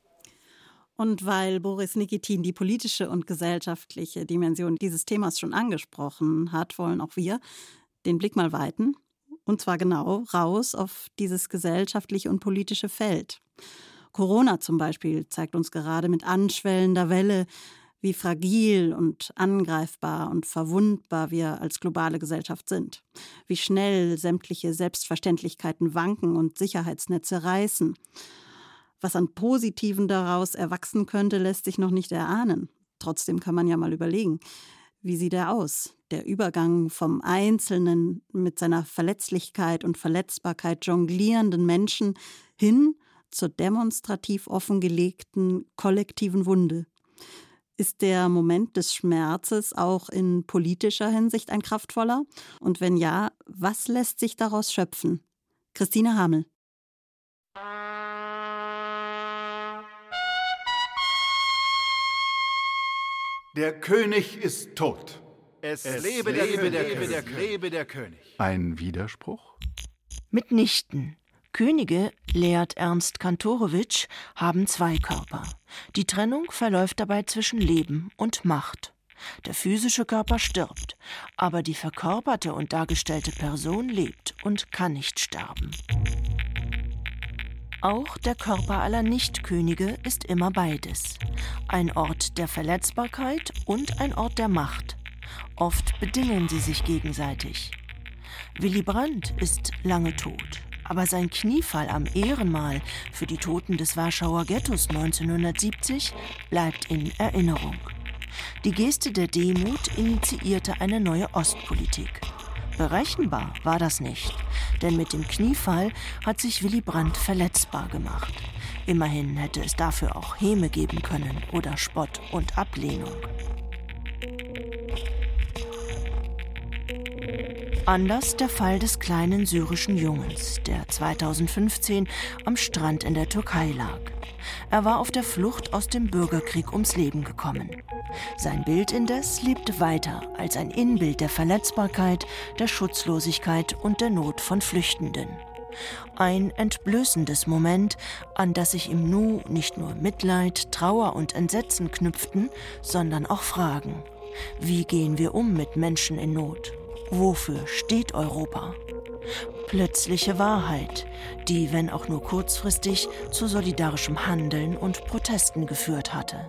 Und weil Boris Nikitin die politische und gesellschaftliche Dimension dieses Themas schon angesprochen hat, wollen auch wir den Blick mal weiten. Und zwar genau raus auf dieses gesellschaftliche und politische Feld. Corona zum Beispiel zeigt uns gerade mit anschwellender Welle, wie fragil und angreifbar und verwundbar wir als globale Gesellschaft sind. Wie schnell sämtliche Selbstverständlichkeiten wanken und Sicherheitsnetze reißen. Was an Positiven daraus erwachsen könnte, lässt sich noch nicht erahnen. Trotzdem kann man ja mal überlegen, wie sieht er aus? Der Übergang vom Einzelnen mit seiner Verletzlichkeit und Verletzbarkeit jonglierenden Menschen hin zur demonstrativ offengelegten kollektiven Wunde. Ist der Moment des Schmerzes auch in politischer Hinsicht ein kraftvoller? Und wenn ja, was lässt sich daraus schöpfen? Christine Hamel. Der König ist tot. Es, es lebe, lebe, der, der, lebe, der, König. lebe der König. Ein Widerspruch? Mitnichten. Könige, lehrt Ernst Kantorowitsch, haben zwei Körper. Die Trennung verläuft dabei zwischen Leben und Macht. Der physische Körper stirbt, aber die verkörperte und dargestellte Person lebt und kann nicht sterben. Auch der Körper aller Nichtkönige ist immer beides. Ein Ort der Verletzbarkeit und ein Ort der Macht. Oft bedingen sie sich gegenseitig. Willy Brandt ist lange tot, aber sein Kniefall am Ehrenmal für die Toten des Warschauer Ghettos neunzehnhundertsiebzig bleibt in Erinnerung. Die Geste der Demut initiierte eine neue Ostpolitik. Berechenbar war das nicht, denn mit dem Kniefall hat sich Willy Brandt verletzbar gemacht. Immerhin hätte es dafür auch Häme geben können oder Spott und Ablehnung. Anders der Fall des kleinen syrischen Jungens, der zweitausendfünfzehn am Strand in der Türkei lag. Er war auf der Flucht aus dem Bürgerkrieg ums Leben gekommen. Sein Bild indes lebte weiter als ein Inbild der Verletzbarkeit, der Schutzlosigkeit und der Not von Flüchtenden. Ein entblößendes Moment, an das sich im Nu nicht nur Mitleid, Trauer und Entsetzen knüpften, sondern auch Fragen. Wie gehen wir um mit Menschen in Not? Wofür steht Europa? Plötzliche Wahrheit, die, wenn auch nur kurzfristig, zu solidarischem Handeln und Protesten geführt hatte.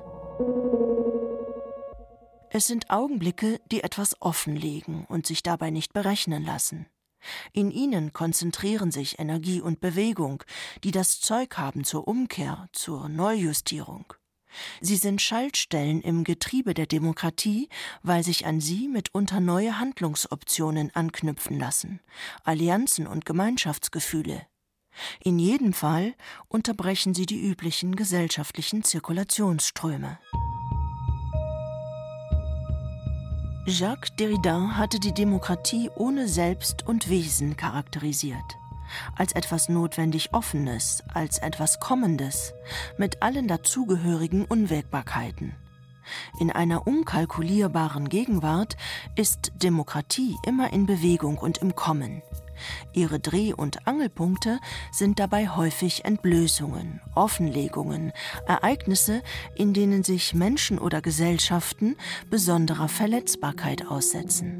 Es sind Augenblicke, die etwas offenlegen und sich dabei nicht berechnen lassen. In ihnen konzentrieren sich Energie und Bewegung, die das Zeug haben zur Umkehr, zur Neujustierung. Sie sind Schaltstellen im Getriebe der Demokratie, weil sich an sie mitunter neue Handlungsoptionen anknüpfen lassen, Allianzen und Gemeinschaftsgefühle. In jedem Fall unterbrechen sie die üblichen gesellschaftlichen Zirkulationsströme. Jacques Derrida hatte die Demokratie ohne Selbst und Wesen charakterisiert. Als etwas notwendig Offenes, als etwas Kommendes, mit allen dazugehörigen Unwägbarkeiten. In einer unkalkulierbaren Gegenwart ist Demokratie immer in Bewegung und im Kommen. Ihre Dreh- und Angelpunkte sind dabei häufig Entblößungen, Offenlegungen, Ereignisse, in denen sich Menschen oder Gesellschaften besonderer Verletzbarkeit aussetzen.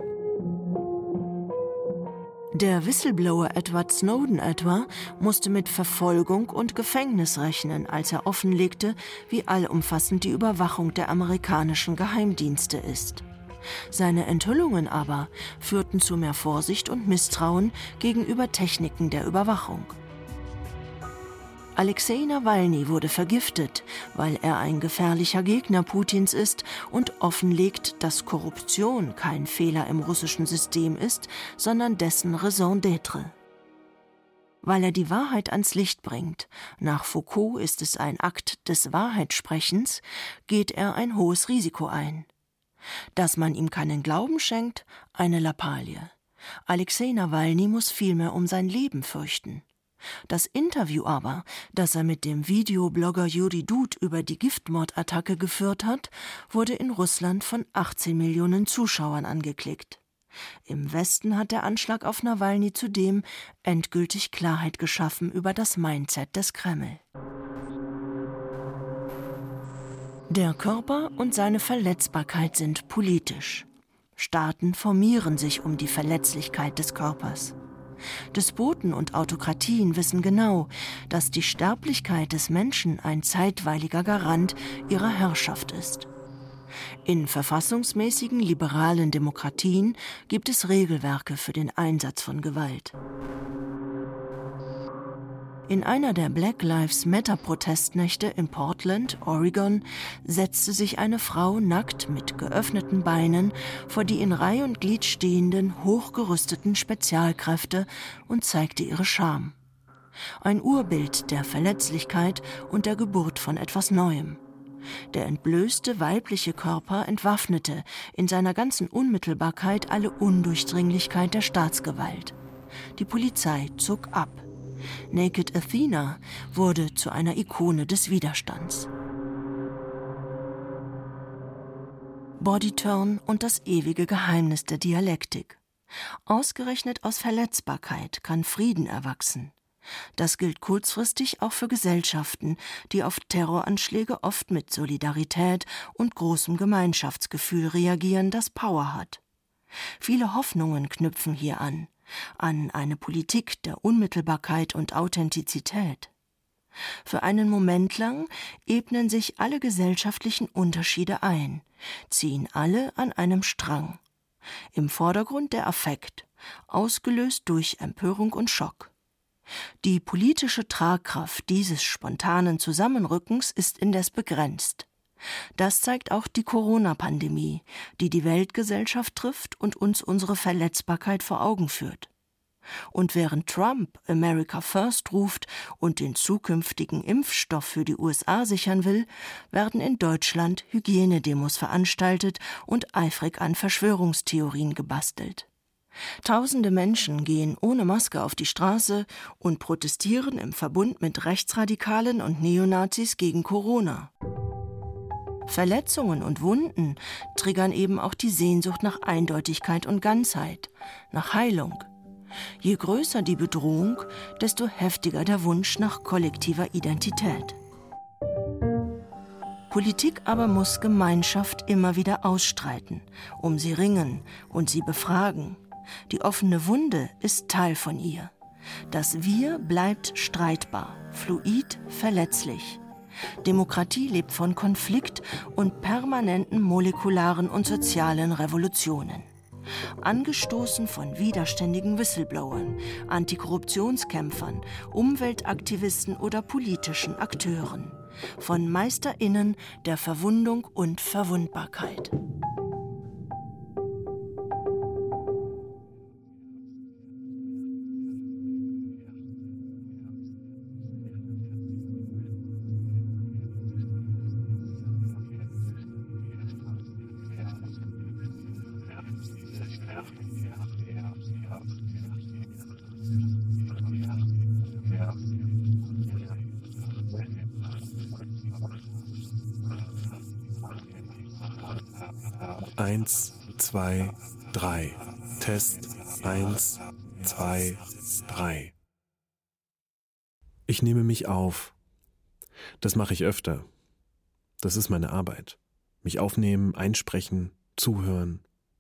Der Whistleblower Edward Snowden etwa musste mit Verfolgung und Gefängnis rechnen, als er offenlegte, wie allumfassend die Überwachung der amerikanischen Geheimdienste ist. Seine Enthüllungen aber führten zu mehr Vorsicht und Misstrauen gegenüber Techniken der Überwachung. Alexei Nawalny wurde vergiftet, weil er ein gefährlicher Gegner Putins ist und offenlegt, dass Korruption kein Fehler im russischen System ist, sondern dessen Raison d'être. Weil er die Wahrheit ans Licht bringt, nach Foucault ist es ein Akt des Wahrheitssprechens, geht er ein hohes Risiko ein. Dass man ihm keinen Glauben schenkt, eine Lappalie. Alexei Nawalny muss vielmehr um sein Leben fürchten. Das Interview aber, das er mit dem Videoblogger Juri Dud über die Giftmordattacke geführt hat, wurde in Russland von achtzehn Millionen Zuschauern angeklickt. Im Westen hat der Anschlag auf Nawalny zudem endgültig Klarheit geschaffen über das Mindset des Kreml. Der Körper und seine Verletzbarkeit sind politisch. Staaten formieren sich um die Verletzlichkeit des Körpers. Despoten und Autokratien wissen genau, dass die Sterblichkeit des Menschen ein zeitweiliger Garant ihrer Herrschaft ist. In verfassungsmäßigen liberalen Demokratien gibt es Regelwerke für den Einsatz von Gewalt. In einer der Black Lives Matter-Protestnächte in Portland, Oregon, setzte sich eine Frau nackt mit geöffneten Beinen vor die in Reih und Glied stehenden, hochgerüsteten Spezialkräfte und zeigte ihre Scham. Ein Urbild der Verletzlichkeit und der Geburt von etwas Neuem. Der entblößte weibliche Körper entwaffnete in seiner ganzen Unmittelbarkeit alle Undurchdringlichkeit der Staatsgewalt. Die Polizei zog ab. Naked Athena wurde zu einer Ikone des Widerstands. Bodyturn und das ewige Geheimnis der Dialektik. Ausgerechnet aus Verletzbarkeit kann Frieden erwachsen. Das gilt kurzfristig auch für Gesellschaften, die auf Terroranschläge oft mit Solidarität und großem Gemeinschaftsgefühl reagieren, das Power hat. Viele Hoffnungen knüpfen hier an. an eine Politik der Unmittelbarkeit und Authentizität. Für einen Moment lang ebnen sich alle gesellschaftlichen Unterschiede ein, ziehen alle an einem Strang. Im Vordergrund der Affekt, ausgelöst durch Empörung und Schock. Die politische Tragkraft dieses spontanen Zusammenrückens ist indes begrenzt. Das zeigt auch die Corona-Pandemie, die die Weltgesellschaft trifft und uns unsere Verletzbarkeit vor Augen führt. Und während Trump America First ruft und den zukünftigen Impfstoff für die U S A sichern will, werden in Deutschland Hygienedemos veranstaltet und eifrig an Verschwörungstheorien gebastelt. Tausende Menschen gehen ohne Maske auf die Straße und protestieren im Verbund mit Rechtsradikalen und Neonazis gegen Corona. Verletzungen und Wunden triggern eben auch die Sehnsucht nach Eindeutigkeit und Ganzheit, nach Heilung. Je größer die Bedrohung, desto heftiger der Wunsch nach kollektiver Identität. Politik aber muss Gemeinschaft immer wieder ausstreiten, um sie ringen und sie befragen. Die offene Wunde ist Teil von ihr. Das Wir bleibt streitbar, fluid, verletzlich. Demokratie lebt von Konflikt und permanenten molekularen und sozialen Revolutionen. Angestoßen von widerständigen Whistleblowern, Antikorruptionskämpfern, Umweltaktivisten oder politischen Akteuren. Von MeisterInnen der Verwundung und Verwundbarkeit. Eins, zwei, drei. Test. Eins, zwei, drei. Ich nehme mich auf. Das mache ich öfter. Das ist meine Arbeit. Mich aufnehmen, einsprechen, zuhören.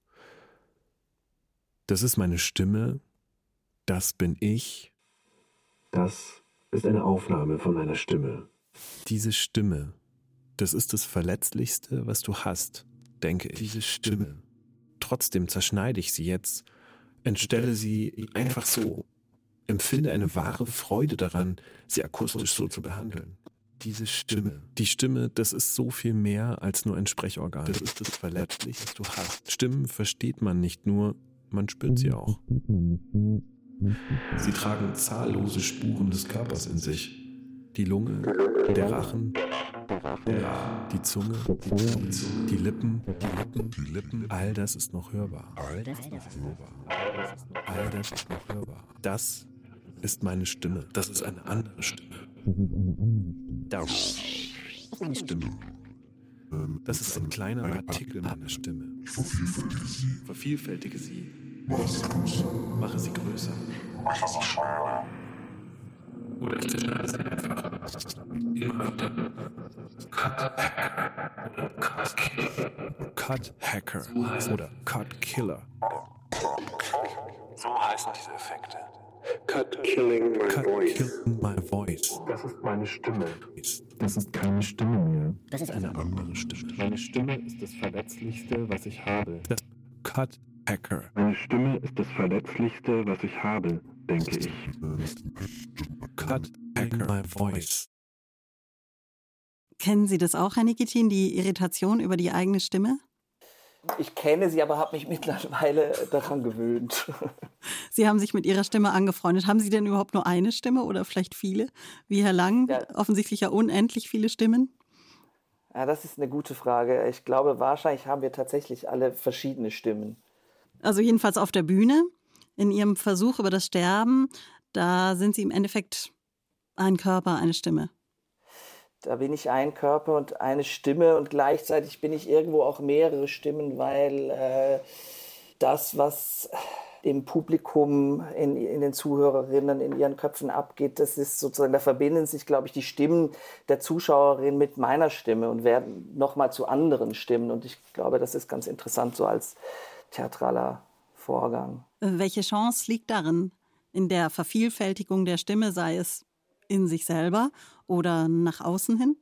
Das ist meine Stimme. Das bin ich. Das ist eine Aufnahme von meiner Stimme. Diese Stimme, das ist das Verletzlichste, was du hast, denke ich. Diese Stimme. Trotzdem zerschneide ich sie jetzt, entstelle sie einfach so, empfinde eine wahre Freude daran, sie akustisch so zu behandeln. Diese Stimme. Die Stimme, das ist so viel mehr als nur ein Sprechorgan. Das ist das Verletzlichste, was du hast. Stimmen versteht man nicht nur, man spürt sie auch. Sie tragen zahllose Spuren des Körpers in sich. Die Lunge, der Rachen, der Rachen, die Zunge, die, Zunge, die Lippen, die Lippen, die Lippen. All das ist noch hörbar. All das ist noch hörbar. All das ist noch hörbar. Das ist meine Stimme. Das ist eine andere Stimme. Das ist eine Stimme. Das ist ein kleiner Artikel meiner Stimme. Vervielfältige sie. Mache sie größer. Oder ich zerschneide sie einfach. Immer wieder. Cut Hacker. Cut Killer. Cut Hacker. Oder Cut Killer. So heißen diese Effekte. Cut Killing My Cut Voice. Killing My Voice. Das ist meine Stimme. Das ist keine Stimme mehr. Das ist eine andere Stimme. Meine Stimme ist das Verletzlichste, was ich habe. Das Cut Hacker. Meine Stimme ist das Verletzlichste, was ich habe, denke ich. Cut Hacker My Voice. Kennen Sie das auch, Herr Nikitin, die Irritation über die eigene Stimme? Ich kenne sie, aber habe mich mittlerweile daran gewöhnt. Sie haben sich mit Ihrer Stimme angefreundet. Haben Sie denn überhaupt nur eine Stimme oder vielleicht viele? Wie Herr Lang, ja. Offensichtlich ja unendlich viele Stimmen. Ja, das ist eine gute Frage. Ich glaube, wahrscheinlich haben wir tatsächlich alle verschiedene Stimmen. Also jedenfalls auf der Bühne, in Ihrem Versuch über das Sterben, da sind Sie im Endeffekt ein Körper, eine Stimme. Da bin ich ein Körper und eine Stimme und gleichzeitig bin ich irgendwo auch mehrere Stimmen, weil äh, das, was im Publikum, in, in den Zuhörerinnen, in ihren Köpfen abgeht, das ist sozusagen, da verbinden sich, glaube ich, die Stimmen der Zuschauerin mit meiner Stimme und werden nochmal zu anderen Stimmen. Und ich glaube, das ist ganz interessant so als theatraler Vorgang. Welche Chance liegt darin, in der Vervielfältigung der Stimme, sei es in sich selber oder nach außen hin?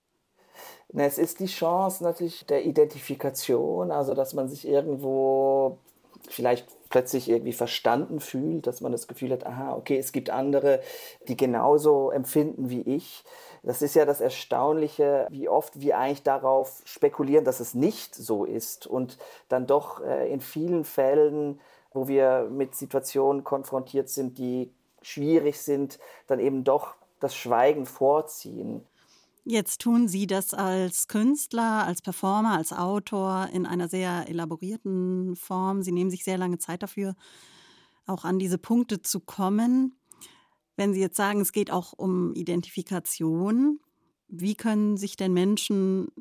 Na, es ist die Chance natürlich der Identifikation, also dass man sich irgendwo vielleicht plötzlich irgendwie verstanden fühlt, dass man das Gefühl hat, aha, okay, es gibt andere, die genauso empfinden wie ich. Das ist ja das Erstaunliche, wie oft wir eigentlich darauf spekulieren, dass es nicht so ist und dann doch äh, in vielen Fällen, wo wir mit Situationen konfrontiert sind, die schwierig sind, dann eben doch das Schweigen vorziehen. Jetzt tun Sie das als Künstler, als Performer, als Autor in einer sehr elaborierten Form. Sie nehmen sich sehr lange Zeit dafür, auch an diese Punkte zu kommen. Wenn Sie jetzt sagen, es geht auch um Identifikation, wie können sich denn Menschen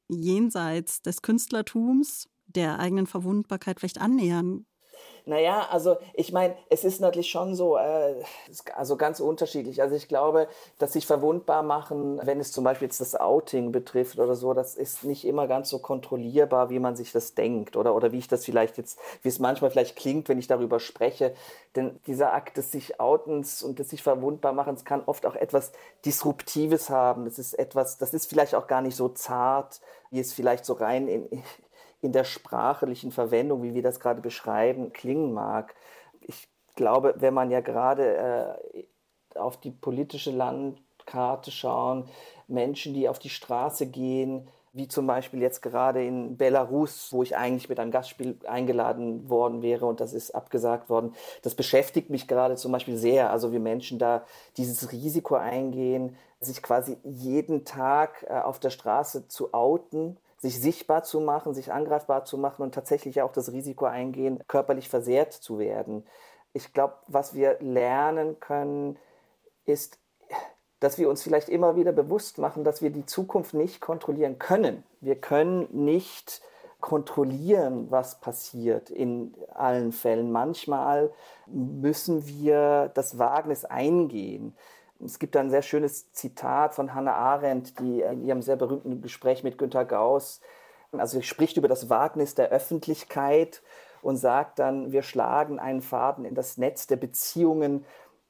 jenseits des Künstlertums, der eigenen Verwundbarkeit vielleicht annähern? Naja, also ich meine, es ist natürlich schon so, äh, also ganz unterschiedlich. Also ich glaube, dass sich verwundbar machen, wenn es zum Beispiel jetzt das Outing betrifft oder so, das ist nicht immer ganz so kontrollierbar, wie man sich das denkt oder, oder wie ich das vielleicht jetzt, wie es manchmal vielleicht klingt, wenn ich darüber spreche. Denn dieser Akt des sich Outens und des sich verwundbar machens kann oft auch etwas Disruptives haben. Das ist etwas, das ist vielleicht auch gar nicht so zart, wie es vielleicht so rein in in der sprachlichen Verwendung, wie wir das gerade beschreiben, klingen mag. Ich glaube, wenn man ja gerade äh, auf die politische Landkarte schauen, Menschen, die auf die Straße gehen, wie zum Beispiel jetzt gerade in Belarus, wo ich eigentlich mit einem Gastspiel eingeladen worden wäre und das ist abgesagt worden. Das beschäftigt mich gerade zum Beispiel sehr, also wie Menschen da dieses Risiko eingehen, sich quasi jeden Tag äh, auf der Straße zu outen, sich sichtbar zu machen, sich angreifbar zu machen und tatsächlich auch das Risiko eingehen, körperlich versehrt zu werden. Ich glaube, was wir lernen können, ist, dass wir uns vielleicht immer wieder bewusst machen, dass wir die Zukunft nicht kontrollieren können. Wir können nicht kontrollieren, was passiert in allen Fällen. Manchmal müssen wir das Wagnis eingehen. Es gibt ein sehr schönes Zitat von Hannah Arendt, die in ihrem sehr berühmten Gespräch mit Günter Gauss, also sie spricht über das Wagnis der Öffentlichkeit und sagt dann, wir schlagen einen Faden in das Netz der Beziehungen.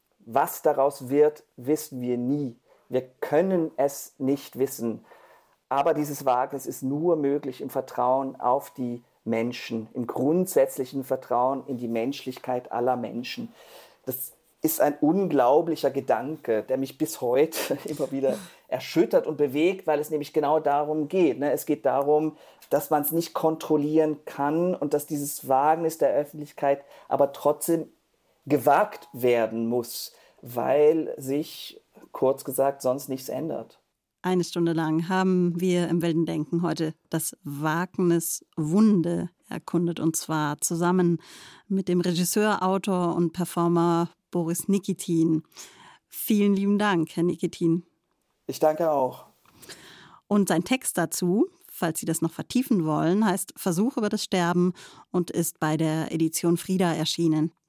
Was daraus wird, wissen wir nie. Wir können es nicht wissen. Aber dieses Wagnis ist nur möglich im Vertrauen auf die Menschen, im grundsätzlichen Vertrauen in die Menschlichkeit aller Menschen. Das ist ein unglaublicher Gedanke, der mich bis heute immer wieder erschüttert und bewegt, weil es nämlich genau darum geht. Es geht darum, dass man es nicht kontrollieren kann und dass dieses Wagnis der Öffentlichkeit aber trotzdem gewagt werden muss, weil sich, kurz gesagt, sonst nichts ändert. Eine Stunde lang haben wir im Weltendenken heute das Wagnis Wunde erkundet und zwar zusammen mit dem Regisseur, Autor und Performer Boris Nikitin. Vielen lieben Dank, Herr Nikitin. Ich danke auch. Und sein Text dazu, falls Sie das noch vertiefen wollen, heißt Versuch über das Sterben und ist bei der Edition Frieda erschienen.